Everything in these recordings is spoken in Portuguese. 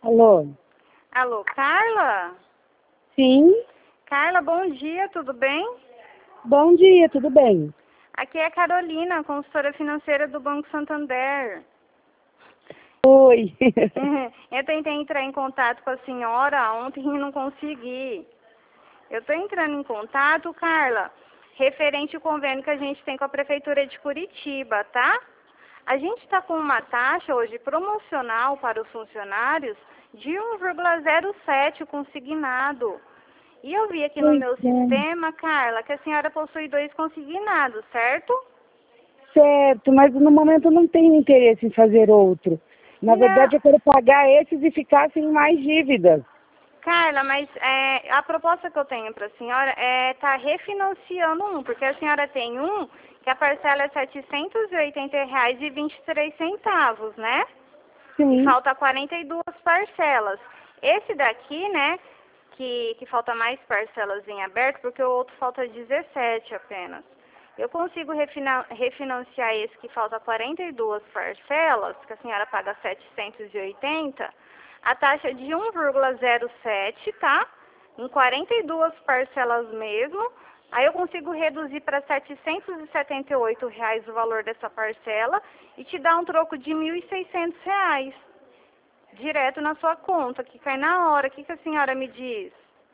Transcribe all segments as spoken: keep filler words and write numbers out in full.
Alô? Alô, Carla? Sim? Carla, bom dia, tudo bem? Bom dia, tudo bem? Aqui é a Carolina, consultora financeira do Banco Santander. Oi. Eu tentei entrar em contato com a senhora ontem e não consegui. Eu estou entrando em contato, Carla, referente ao convênio que a gente tem com a Prefeitura de Curitiba, tá? A gente está com uma taxa hoje promocional para os funcionários de um vírgula zero sete consignado. E eu vi aqui no Pois meu é. sistema, Carla, que a senhora possui dois consignados, certo? Certo, mas no momento eu não tenho interesse em fazer outro. Na Não, verdade, eu quero pagar esses e ficar sem mais dívidas. Carla, mas é, a proposta que eu tenho para a senhora é estar refinanciando um, porque a senhora tem um que a parcela é setecentos e oitenta reais e vinte e três centavos, né? E Sim. falta quarenta e duas parcelas. Esse daqui, né, que, que falta mais parcelas em aberto, porque o outro falta dezessete apenas. Eu consigo refina- refinanciar esse que falta quarenta e duas parcelas, que a senhora paga setecentos e oitenta, a taxa de um vírgula zero sete, tá? Em quarenta e duas parcelas mesmo. Aí eu consigo reduzir para setecentos e setenta e oito reais o valor dessa parcela e te dar um troco de mil e seiscentos reais direto na sua conta, que cai na hora. O que, que a senhora me diz?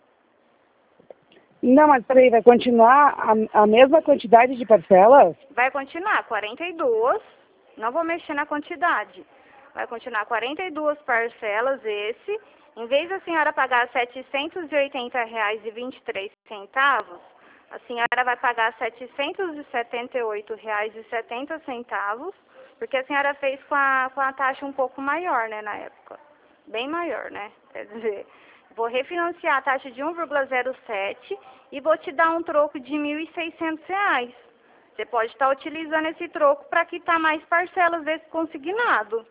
Não, mas peraí, vai continuar a, a mesma quantidade de parcelas? Vai continuar quarenta e duas, não vou mexer na quantidade. Vai continuar quarenta e duas parcelas esse. Em vez da senhora pagar setecentos e oitenta reais e vinte e três centavos, a senhora vai pagar setecentos e setenta e oito reais e setenta centavos, porque a senhora fez com a, com a taxa um pouco maior, né, na época. Bem maior, né? Quer dizer, vou refinanciar a taxa de um vírgula zero sete e vou te dar um troco de mil e seiscentos reais. Você pode estar utilizando esse troco para quitar mais parcelas desse consignado.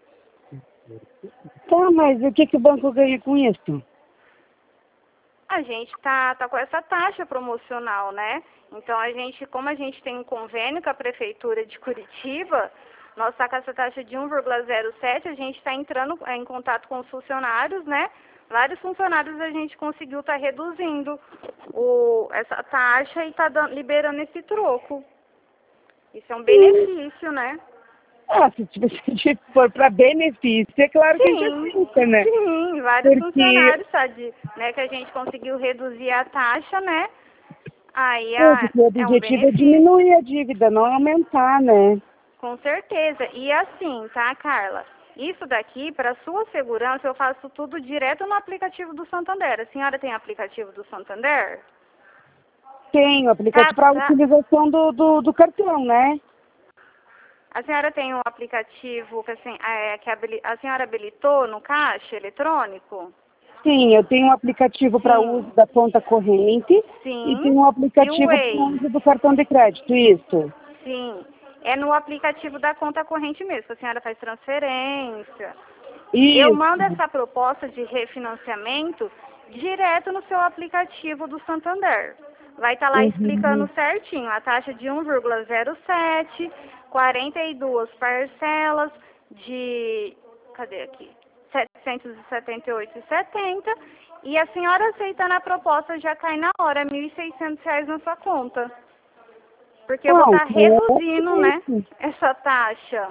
Tá, mas o que, que o banco ganha com isso? A gente tá, tá com essa taxa promocional, né? Então, a gente, como a gente tem um convênio com a Prefeitura de Curitiba, nós está com essa taxa de um vírgula zero sete, a gente está entrando em contato com os funcionários, né? Vários funcionários a gente conseguiu estar tá reduzindo o, essa taxa e está liberando esse troco. Isso é um Sim. benefício, né? Ah, se se for para benefício, é claro que a gente Sim, aceita, né? sim, vários Porque, funcionários, sabe, né, que a gente conseguiu reduzir a taxa, né? Aí é, a, porque o é um objetivo é benefício, diminuir a dívida, não aumentar, né? com certeza. E assim, tá, Carla? Isso daqui, para sua segurança, eu faço tudo direto no aplicativo do Santander. A senhora tem aplicativo do Santander? Tem o Tá, aplicativo para a tá. utilização do, do, do cartão, né? A senhora tem um aplicativo que, assim, é, que habili- a senhora habilitou no caixa eletrônico? Sim, eu tenho um aplicativo para uso Sim, da conta corrente e sim. tenho um E o aplicativo para Waze? uso do cartão de crédito, isso. Sim, é no aplicativo da conta corrente mesmo, que a senhora faz transferência. Eu mando Isso. essa proposta de refinanciamento direto no seu aplicativo do Santander. Vai estar lá Uhum. explicando certinho a taxa de um vírgula zero sete, quarenta e duas parcelas de, cadê aqui? setecentos e setenta e oito reais e setenta centavos. E a senhora aceitando a proposta já cai na hora, mil e seiscentos reais na sua conta. Porque eu vou Não, estar é reduzindo, ótimo né, isso. essa taxa.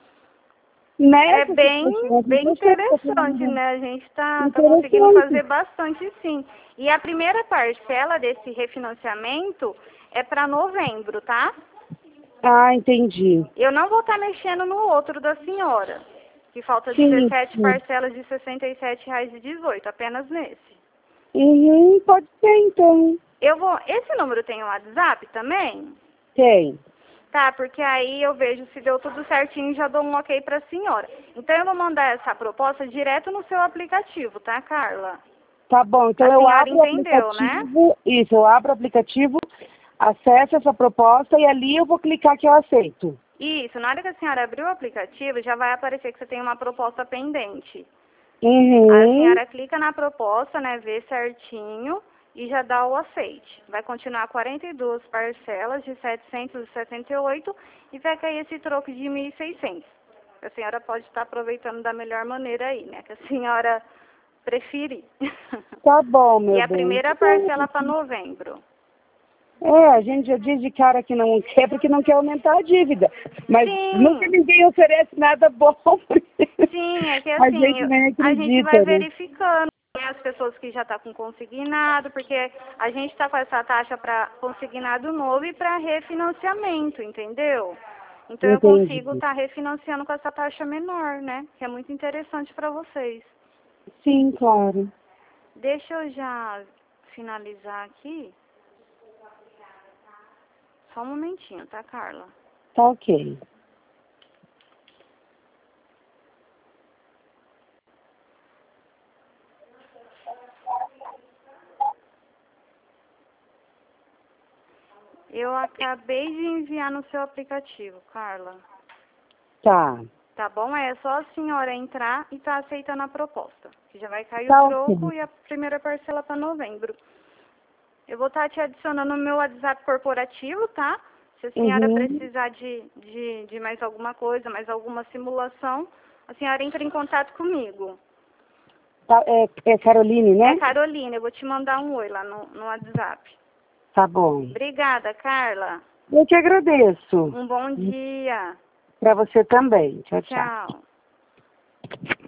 É Nessa bem, situação, bem você está interessante, falando né? A gente tá, tá conseguindo interessante. fazer bastante, sim. E a primeira parcela desse refinanciamento é para novembro, tá? Ah, entendi. Eu não vou estar mexendo no outro da senhora, que falta Sim, dezessete sim. parcelas de sessenta e sete reais e dezoito, apenas nesse. Uhum, pode ser então. Eu vou, esse número tem um WhatsApp também? Tem. Tá, porque aí eu vejo se deu tudo certinho e já dou um ok para a senhora. Então eu vou mandar essa proposta direto no seu aplicativo, tá, Carla? Tá bom, então A eu senhora abro o entendeu, né? aplicativo, isso, eu abro o aplicativo, acesso essa proposta e ali eu vou clicar que eu aceito. Isso, na hora que a senhora abrir o aplicativo, já vai aparecer que você tem uma proposta pendente. A Uhum. senhora clica na proposta, né, vê certinho e já dá o aceite. Vai continuar quarenta e duas parcelas de setecentos e setenta e oito e vai cair esse troco de mil e seiscentos. A senhora pode estar aproveitando da melhor maneira aí, né? Que a senhora preferir. Tá bom, meu bem. E a primeira parcela para novembro. É, a gente já diz de cara que não quer porque não quer aumentar a dívida. Mas Sim. nunca ninguém oferece nada bom. Sim, é que A assim, gente nem acredita, a gente vai né? verificando, né, as pessoas que já estão com consignado, porque a gente está com essa taxa para consignado novo e para refinanciamento, entendeu? Então eu Entendi. consigo estar refinanciando com essa taxa menor, né? Que é muito interessante para vocês. Sim, claro. Deixa eu já finalizar aqui. Só um momentinho, tá, Carla? Tá ok. Eu acabei de enviar no seu aplicativo, Carla. Tá. Tá bom? É só a senhora entrar e tá aceitando a proposta. Que já vai cair Tá o troco ok. e a primeira parcela para novembro. Eu vou estar te adicionando no meu WhatsApp corporativo, tá? Se a senhora Uhum. precisar de, de, de mais alguma coisa, mais alguma simulação, a senhora entra em contato comigo. Tá, é, é Caroline, né? É Carolina, eu vou te mandar um oi lá no, no WhatsApp. Tá bom. Obrigada, Carla. Eu que agradeço. Um bom dia. Pra você também. Tchau, tchau. Tchau.